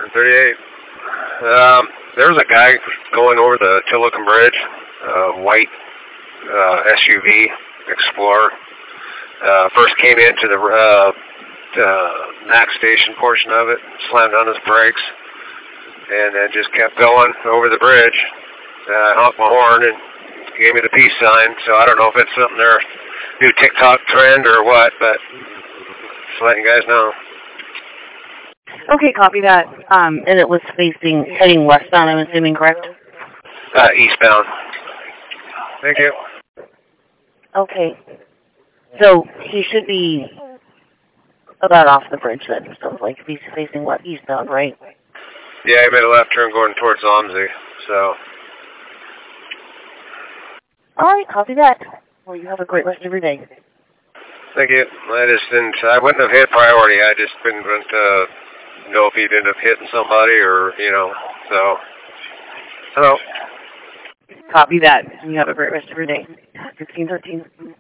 38. There was a guy going over the Tilikum Bridge, white SUV Explorer. First came into the Max station portion of it, slammed on his brakes, and then just kept going over the bridge. Honked my horn and gave me the peace sign. So I don't know if it's something their new TikTok trend or what, but just letting you guys know. Okay, copy that. And it was heading westbound, I'm assuming, correct? Eastbound. Thank you. Okay. So he should be about off the bridge then. So like if he's facing eastbound, right? Yeah, he made a left turn going towards Omsey. So. All right, copy that. Well, you have a great rest of your day. Thank you. I wouldn't have hit priority. I just didn't know if he'd end up hitting somebody or, so. Hello. Copy that. You have a great rest of your day. 1513.